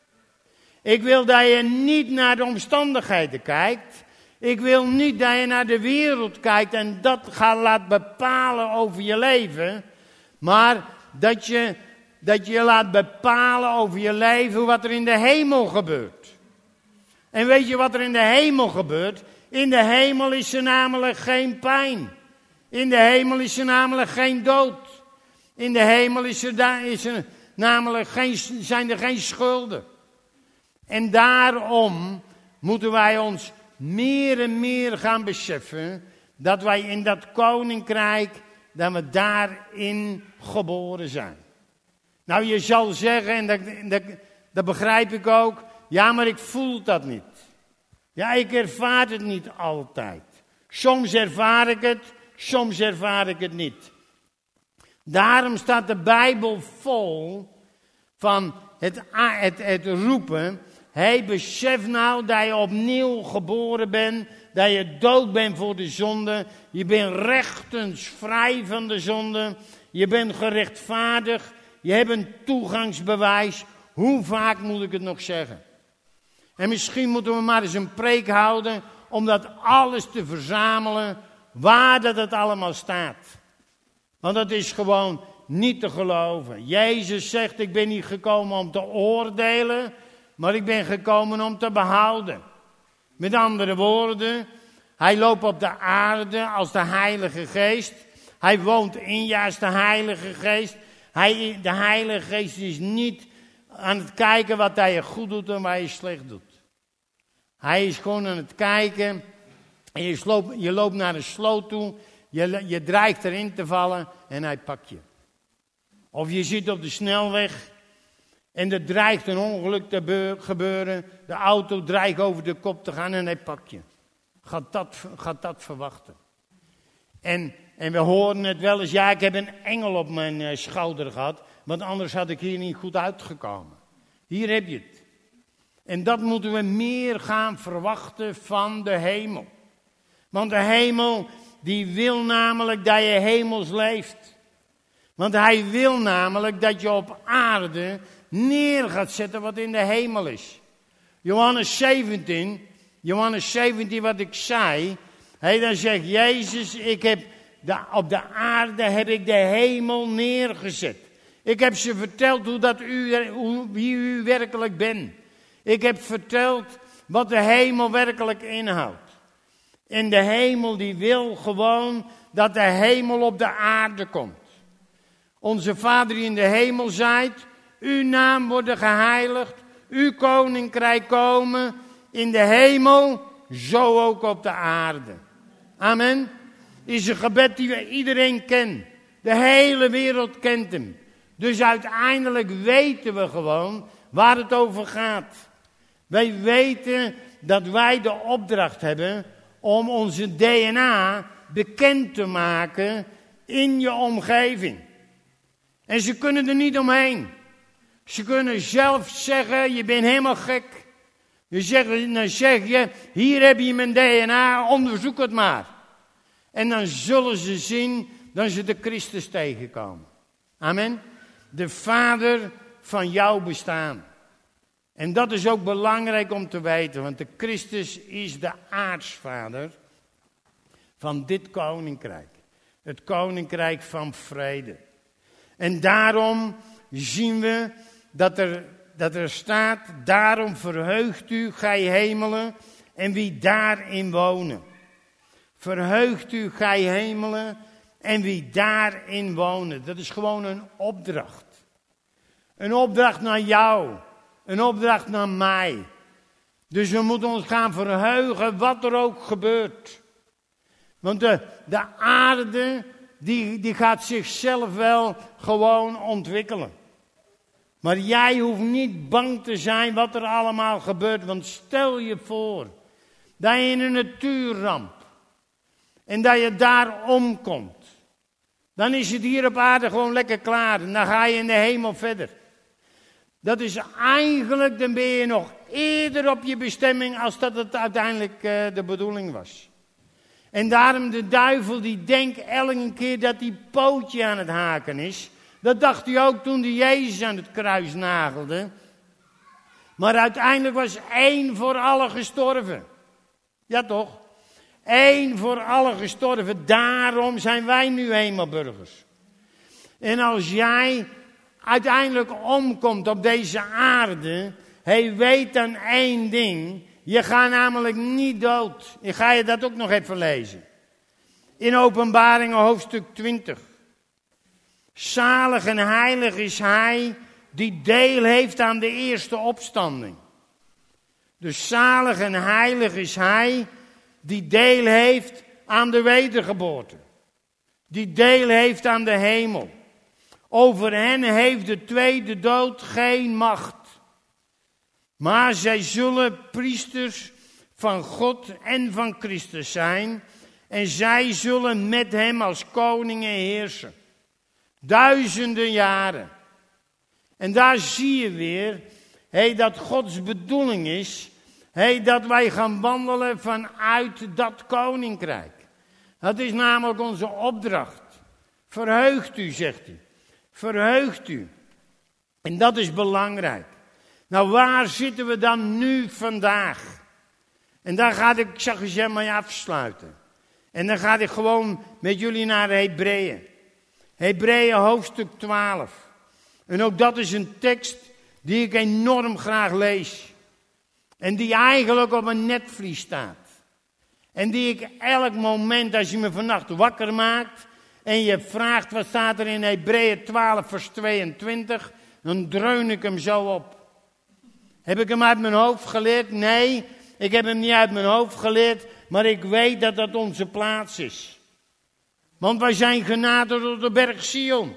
Speaker 1: Ik wil dat je niet naar de omstandigheden kijkt. Ik wil niet dat je naar de wereld kijkt en dat gaat laten bepalen over je leven. Maar dat je dat je je laat bepalen over je leven wat er in de hemel gebeurt. En weet je wat er in de hemel gebeurt? In de hemel is er namelijk geen pijn. In de hemel is er namelijk geen dood. In de hemel is er, da- is er namelijk geen, zijn er geen schulden. En daarom moeten wij ons meer en meer gaan beseffen dat wij in dat koninkrijk, dat we daarin geboren zijn. Nou, je zal zeggen, en dat, dat, dat begrijp ik ook, ja, maar ik voel dat niet. Ja, ik ervaar het niet altijd. Soms ervaar ik het, soms ervaar ik het niet. Daarom staat de Bijbel vol van het, het, het roepen. Hé, hey, besef nou dat je opnieuw geboren bent. Dat je dood bent voor de zonde. Je bent rechtens vrij van de zonde. Je bent gerechtvaardigd. Je hebt een toegangsbewijs. Hoe vaak moet ik het nog zeggen? En misschien moeten we maar eens een preek houden om dat alles te verzamelen, waar dat het allemaal staat. Want dat is gewoon niet te geloven. Jezus zegt, ik ben niet gekomen om te oordelen, maar ik ben gekomen om te behouden. Met andere woorden, hij loopt op de aarde als de Heilige Geest. Hij woont in je als de Heilige Geest. Hij, de Heilige Geest is niet aan het kijken wat hij je goed doet en wat je slecht doet. Hij is gewoon aan het kijken. En je, sloop, je loopt naar de sloot toe. Je, je dreigt erin te vallen en hij pakt je. Of je zit op de snelweg en er dreigt een ongeluk te be- gebeuren. De auto dreigt over de kop te gaan en hij pakt je. Gaat dat, gaat dat verwachten. En, en we horen het wel eens, ja, ik heb een engel op mijn uh, schouder gehad, want anders had ik hier niet goed uitgekomen. Hier heb je het. En dat moeten we meer gaan verwachten van de hemel. Want de hemel, die wil namelijk dat je hemels leeft. Want hij wil namelijk dat je op aarde neer gaat zetten wat in de hemel is. Johannes zeventien, Johannes zeventien wat ik zei, hey, dan zegt Jezus, ik heb de, op de aarde heb ik de hemel neergezet. Ik heb ze verteld hoe dat u, hoe, wie u werkelijk bent. Ik heb verteld wat de hemel werkelijk inhoudt. En de hemel die wil gewoon dat de hemel op de aarde komt. Onze Vader die in de hemel zijt, uw naam worden geheiligd, uw koninkrijk komen in de hemel, zo ook op de aarde. Amen. Is een gebed die iedereen kent. De hele wereld kent hem. Dus uiteindelijk weten we gewoon waar het over gaat. Wij weten dat wij de opdracht hebben om onze D N A bekend te maken in je omgeving. En ze kunnen er niet omheen. Ze kunnen zelf zeggen, je bent helemaal gek. Je zegt, dan zeg je, hier heb je mijn D N A, onderzoek het maar. En dan zullen ze zien dat ze de Christus tegenkomen. Amen. De Vader van jouw bestaan. En dat is ook belangrijk om te weten, want de Christus is de aartsvader van dit koninkrijk. Het koninkrijk van vrede. En daarom zien we dat er, dat er staat, daarom verheugt u, gij hemelen, en wie daarin wonen. Verheugt u, gij hemelen, en wie daarin wonen. Dat is gewoon een opdracht. Een opdracht naar jou. Een opdracht naar mij. Dus we moeten ons gaan verheugen wat er ook gebeurt. Want de, de aarde, die, die gaat zichzelf wel gewoon ontwikkelen. Maar jij hoeft niet bang te zijn wat er allemaal gebeurt. Want stel je voor dat je in een natuurramp en dat je daar omkomt. Dan is het hier op aarde gewoon lekker klaar. En dan ga je in de hemel verder. Dat is eigenlijk, dan ben je nog eerder op je bestemming als dat het uiteindelijk uh, de bedoeling was. En daarom de duivel die denkt elke keer dat hij pootje aan het haken is. Dat dacht hij ook toen hij Jezus aan het kruis nagelde. Maar uiteindelijk was één voor allen gestorven. Ja toch? Eén voor allen gestorven. Daarom zijn wij nu hemelburgers. En als jij uiteindelijk omkomt op deze aarde, hij weet dan één ding. Je gaat namelijk niet dood. Ik ga je dat ook nog even lezen. In Openbaringen hoofdstuk twintig. Zalig en heilig is hij die deel heeft aan de eerste opstanding. Dus zalig en heilig is hij die deel heeft aan de wedergeboorte. Die deel heeft aan de hemel. Over hen heeft de tweede dood geen macht. Maar zij zullen priesters van God en van Christus zijn. En zij zullen met hem als koningen heersen. Duizenden jaren. En daar zie je weer hey, dat Gods bedoeling is. Hey, dat wij gaan wandelen vanuit dat koninkrijk. Dat is namelijk onze opdracht. Verheugt u, zegt hij. Verheugt u. En dat is belangrijk. Nou, waar zitten we dan nu vandaag? En daar ga ik, ik zag je maar afsluiten. En dan ga ik gewoon met jullie naar Hebreeën. Hebreeën hoofdstuk twaalf. En ook dat is een tekst die ik enorm graag lees. En die eigenlijk op een netvlies staat. En die ik elk moment, als je me vannacht wakker maakt en je vraagt wat staat er in Hebreeën twaalf vers tweeëntwintig, dan dreun ik hem zo op. Heb ik hem uit mijn hoofd geleerd? Nee, ik heb hem niet uit mijn hoofd geleerd, maar ik weet dat dat onze plaats is. Want wij zijn genaderd tot de berg Sion.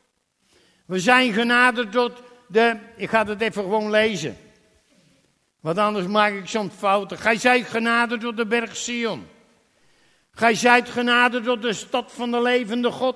Speaker 1: We zijn genaderd tot de, ik ga het even gewoon lezen. Want anders maak ik zo'n fouten. Gij zijt genaderd tot de berg Sion. Gij zijt genaderd tot de stad van de levende God.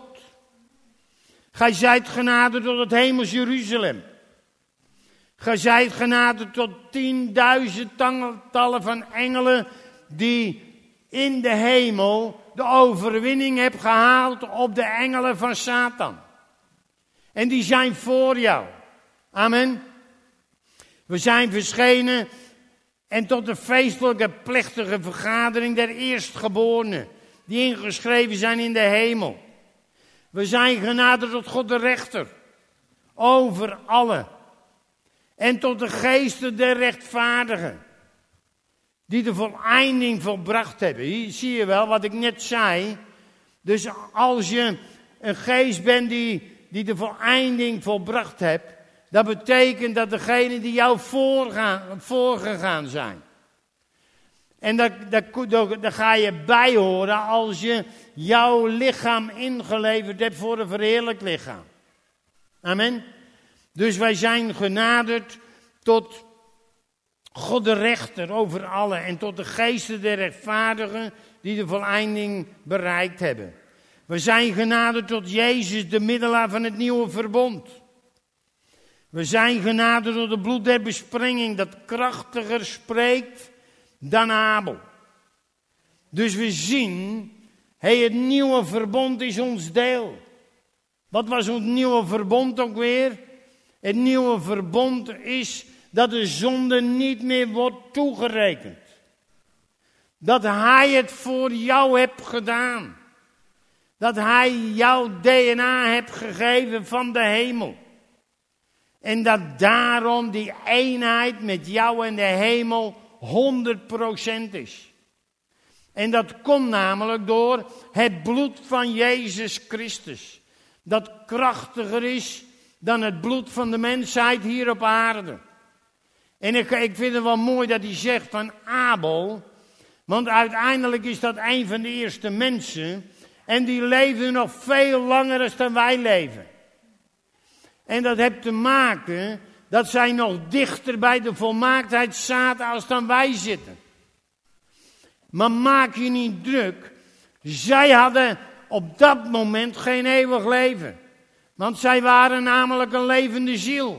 Speaker 1: Gij zijt genaderd tot het hemels Jeruzalem. Gij zijt genaderd tot tienduizendtallen van engelen die in de hemel de overwinning hebben gehaald op de engelen van Satan. En die zijn voor jou. Amen. We zijn verschenen en tot de feestelijke plechtige vergadering der eerstgeborenen, die ingeschreven zijn in de hemel. We zijn genaderd tot God de rechter, over alle. En tot de geesten der rechtvaardigen, die de voleinding volbracht hebben. Hier zie je wel wat ik net zei. Dus als je een geest bent die, die de voleinding volbracht hebt, dat betekent dat degenen die jou voorgaan, voorgegaan zijn. En daar, daar, daar, daar ga je bij horen als je jouw lichaam ingeleverd hebt voor een verheerlijk lichaam. Amen. Dus wij zijn genaderd tot God de rechter over allen en tot de geesten der rechtvaardigen die de voleinding bereikt hebben. We zijn genaderd tot Jezus, de middelaar van het nieuwe verbond. We zijn genaderd door het bloed der besprenging dat krachtiger spreekt dan Abel. Dus we zien, hey, het nieuwe verbond is ons deel. Wat was ons nieuwe verbond ook weer? Het nieuwe verbond is dat de zonde niet meer wordt toegerekend. Dat hij het voor jou hebt gedaan. Dat hij jouw D N A hebt gegeven van de hemel. En dat daarom die eenheid met jou en de hemel honderd procent is. En dat komt namelijk door het bloed van Jezus Christus. Dat krachtiger is dan het bloed van de mensheid hier op aarde. En ik, ik vind het wel mooi dat hij zegt van Abel. Want uiteindelijk is dat een van de eerste mensen. En die leefden nog veel langer dan wij leven. En dat heeft te maken dat zij nog dichter bij de volmaaktheid zaten als dan wij zitten. Maar maak je niet druk. Zij hadden op dat moment geen eeuwig leven. Want zij waren namelijk een levende ziel.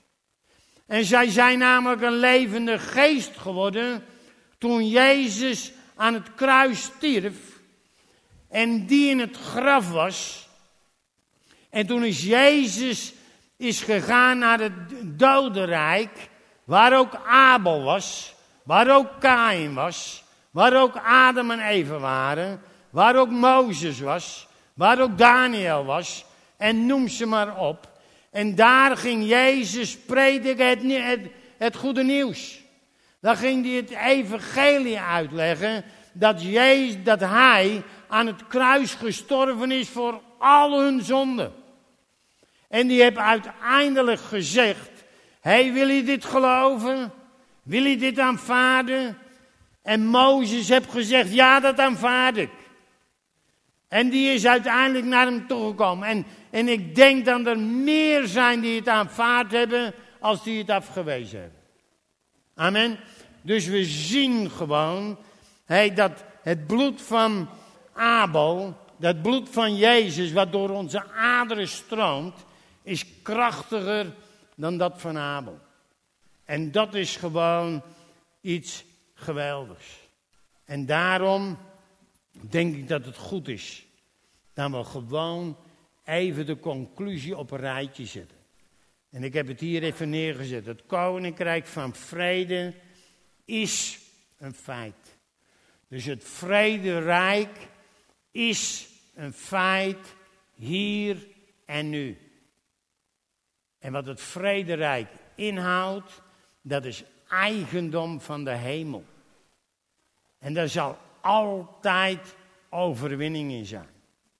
Speaker 1: En zij zijn namelijk een levende geest geworden toen Jezus aan het kruis stierf. En die in het graf was. En toen is Jezus is gegaan naar het dodenrijk, waar ook Abel was, waar ook Kaïn was, waar ook Adam en Eva waren, waar ook Mozes was, waar ook Daniel was, en noem ze maar op. En daar ging Jezus prediken het, het, het goede nieuws. Daar ging hij het evangelie uitleggen. Dat, Jezus, dat hij aan het kruis gestorven is voor al hun zonden. En die heeft uiteindelijk gezegd: hey, wil je dit geloven? Wil je dit aanvaarden? En Mozes heeft gezegd: ja, dat aanvaard ik. En die is uiteindelijk naar hem toegekomen. En, en ik denk dat er meer zijn die het aanvaard hebben als die het afgewezen hebben. Amen. Dus we zien gewoon hey, dat het bloed van Abel, dat bloed van Jezus, wat door onze aderen stroomt, is krachtiger dan dat van Abel. En dat is gewoon iets geweldigs. En daarom denk ik dat het goed is dat we gewoon even de conclusie op een rijtje zetten. En ik heb het hier even neergezet. Het koninkrijk van vrede is een feit. Dus het vrederijk is een feit hier en nu. En wat het vrederijk inhoudt, dat is eigendom van de hemel. En daar zal altijd overwinning in zijn.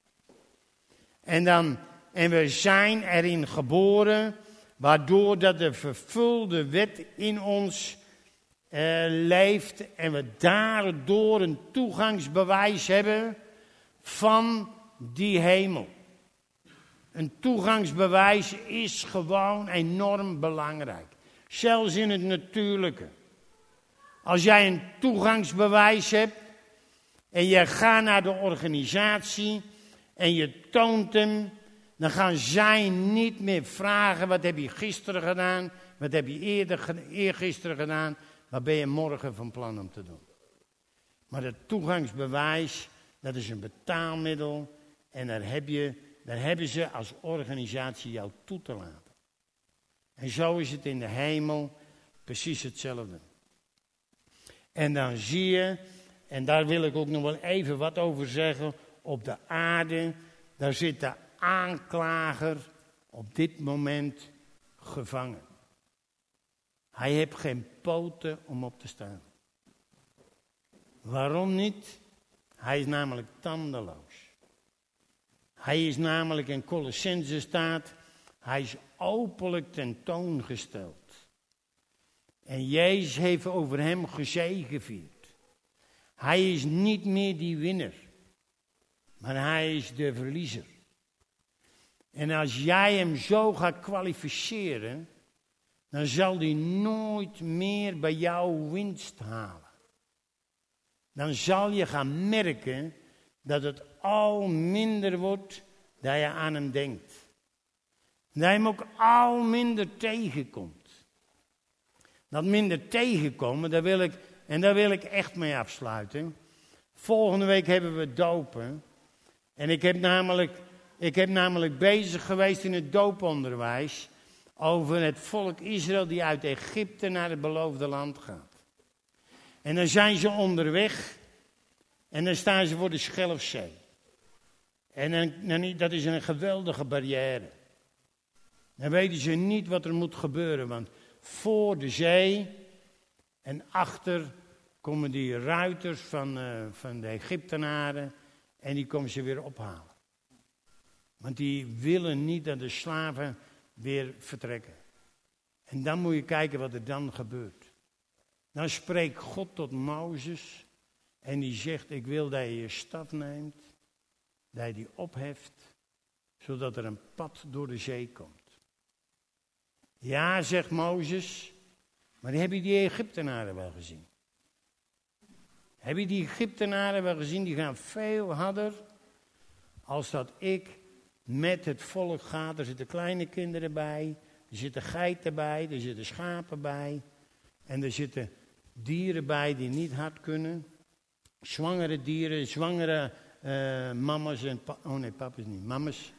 Speaker 1: En, dan, en we zijn erin geboren, waardoor dat de vervulde wet in ons uh, leeft. En we daardoor een toegangsbewijs hebben van die hemel. Een toegangsbewijs is gewoon enorm belangrijk. Zelfs in het natuurlijke. Als jij een toegangsbewijs hebt en je gaat naar de organisatie en je toont hem, dan gaan zij niet meer vragen: wat heb je gisteren gedaan? Wat heb je eerder, eergisteren gedaan? Wat ben je morgen van plan om te doen? Maar het toegangsbewijs, dat is een betaalmiddel en daar, heb je, daar hebben ze als organisatie jou toe te laten. En zo is het in de hemel precies hetzelfde. En dan zie je, en daar wil ik ook nog wel even wat over zeggen, op de aarde, daar zit de aanklager op dit moment gevangen. Hij heeft geen poten om op te staan. Waarom niet? Hij is namelijk tandeloos. Hij is namelijk in Colossenzen staat, hij is openlijk tentoongesteld. En Jezus heeft over hem gezegevierd. Hij is niet meer die winnaar, maar hij is de verliezer. En als jij hem zo gaat kwalificeren, dan zal hij nooit meer bij jou winst halen. Dan zal je gaan merken dat het al minder wordt dat je aan hem denkt. Dat je hem ook al minder tegenkomt. Dat minder tegenkomen, daar wil ik, en daar wil ik echt mee afsluiten. Volgende week hebben we dopen. En ik heb namelijk, ik heb namelijk bezig geweest in het dooponderwijs over het volk Israël die uit Egypte naar het beloofde land gaat. En dan zijn ze onderweg en dan staan ze voor de Schelfzee. En dan, dan, dat is een geweldige barrière. Dan weten ze niet wat er moet gebeuren, want voor de zee en achter komen die ruiters van, uh, van de Egyptenaren en die komen ze weer ophalen. Want die willen niet dat de slaven weer vertrekken. En dan moet je kijken wat er dan gebeurt. Dan spreekt God tot Mozes en die zegt: ik wil dat je je staf neemt, dat je die opheft, zodat er een pad door de zee komt. Ja, zegt Mozes, maar heb je die Egyptenaren wel gezien? Heb je die Egyptenaren wel gezien? Die gaan veel harder als dat ik met het volk ga. Er zitten kleine kinderen bij, er zitten geiten bij, er zitten schapen bij. En er zitten dieren bij die niet hard kunnen. Zwangere dieren, zwangere uh, mama's en pa- oh nee, papa's niet, mama's.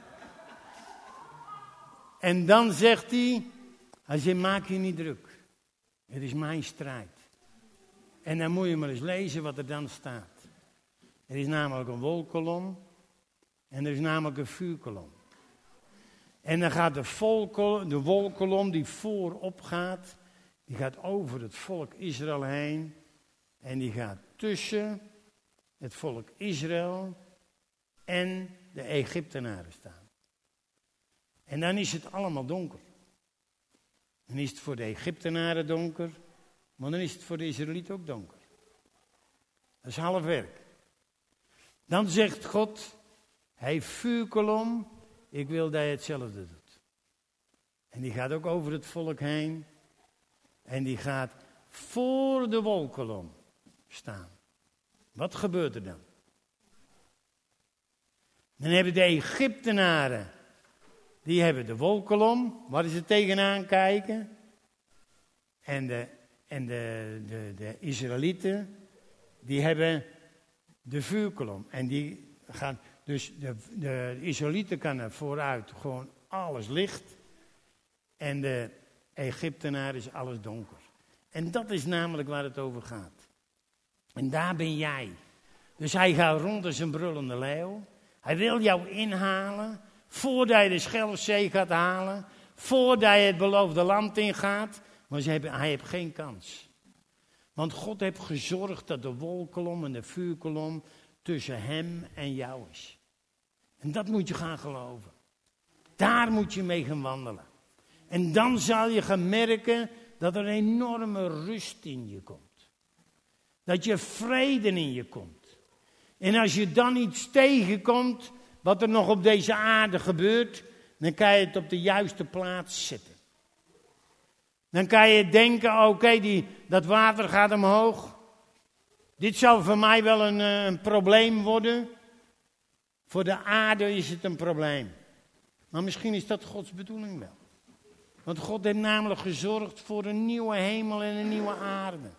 Speaker 1: En dan zegt hij, hij zegt, maak je niet druk. Het is mijn strijd. En dan moet je maar eens lezen wat er dan staat. Er is namelijk een wolkolom en er is namelijk een vuurkolom. En dan gaat de, volkel, de wolkolom die voorop gaat, die gaat over het volk Israël heen. En die gaat tussen het volk Israël en de Egyptenaren staan. En dan is het allemaal donker. Dan is het voor de Egyptenaren donker, maar dan is het voor de Israëlieten ook donker. Dat is half werk. Dan zegt God, hij vuurkolom, ik wil dat je hetzelfde doet. En die gaat ook over het volk heen. En die gaat voor de wolkolom staan. Wat gebeurt er dan? Dan hebben de Egyptenaren, die hebben de wolkolom, waar ze tegenaan kijken. En de, en de, de, de Israëlieten, die hebben de vuurkolom. En die gaan, dus de, de Israëlieten kan er vooruit gewoon alles licht. En de Egyptenaar is alles donker. En dat is namelijk waar het over gaat. En daar ben jij. Dus hij gaat rond als een brullende leeuw. Hij wil jou inhalen. Voordat je de Schelfzee gaat halen. Voordat je het beloofde land ingaat. Maar ze hebben, hij heeft geen kans. Want God heeft gezorgd dat de wolkolom en de vuurkolom tussen hem en jou is. En dat moet je gaan geloven. Daar moet je mee gaan wandelen. En dan zal je gaan merken dat er een enorme rust in je komt. Dat je vrede in je komt. En als je dan iets tegenkomt wat er nog op deze aarde gebeurt, dan kan je het op de juiste plaats zetten. Dan kan je denken, oké, okay, dat water gaat omhoog. Dit zou voor mij wel een, een probleem worden. Voor de aarde is het een probleem. Maar misschien is dat Gods bedoeling wel. Want God heeft namelijk gezorgd voor een nieuwe hemel en een nieuwe aarde.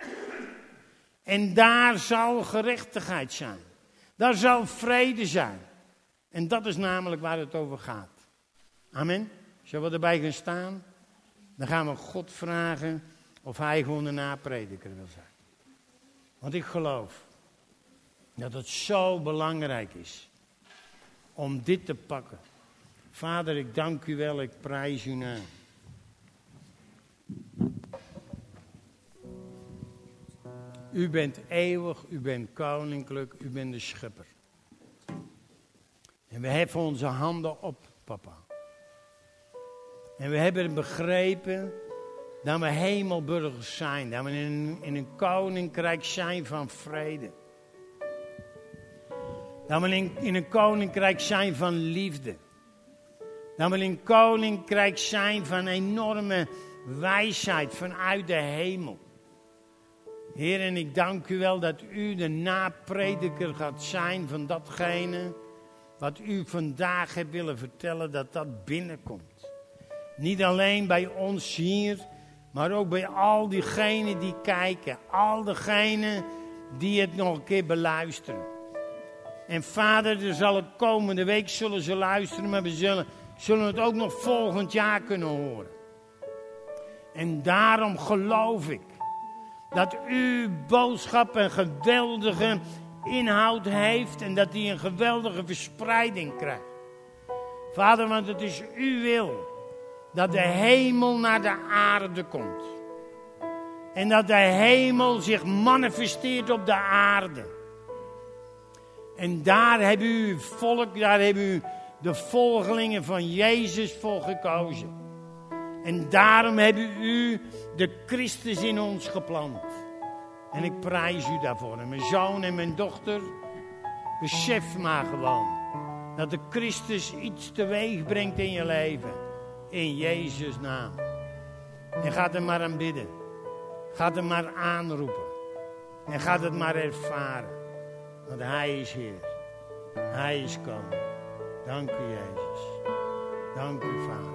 Speaker 1: En daar zal gerechtigheid zijn. Daar zal vrede zijn. En dat is namelijk waar het over gaat. Amen. Zullen we erbij gaan staan? Dan gaan we God vragen of hij gewoon de naprediker wil zijn. Want ik geloof dat het zo belangrijk is om dit te pakken. Vader, ik dank u wel, ik prijs uw naam. U bent eeuwig, u bent koninklijk, u bent de schepper. En we heffen onze handen op, papa. En we hebben begrepen dat we hemelburgers zijn. Dat we in, in een koninkrijk zijn van vrede. Dat we in, in een koninkrijk zijn van liefde. Dat we in een koninkrijk zijn van enorme wijsheid vanuit de hemel. Heer, en ik dank u wel dat u de naprediker gaat zijn van datgene wat u vandaag hebt willen vertellen, dat dat binnenkomt. Niet alleen bij ons hier, maar ook bij al diegenen die kijken. Al diegenen die het nog een keer beluisteren. En vader, er zal het komende week zullen ze luisteren, maar we zullen, zullen het ook nog volgend jaar kunnen horen. En daarom geloof ik dat uw boodschap een geweldige inhoud heeft en dat die een geweldige verspreiding krijgt. Vader, want het is uw wil dat de hemel naar de aarde komt. En dat de hemel zich manifesteert op de aarde. En daar hebben u uw volk, daar hebben u de volgelingen van Jezus voor gekozen. En daarom hebben u de Christus in ons geplant. En ik prijs u daarvoor. En mijn zoon en mijn dochter, besef maar gewoon dat de Christus iets teweeg brengt in je leven. In Jezus' naam. En ga er maar aan bidden. Ga er maar aanroepen. En ga het maar ervaren. Want hij is Heer. Hij is koning. Dank u, Jezus. Dank u, Vader.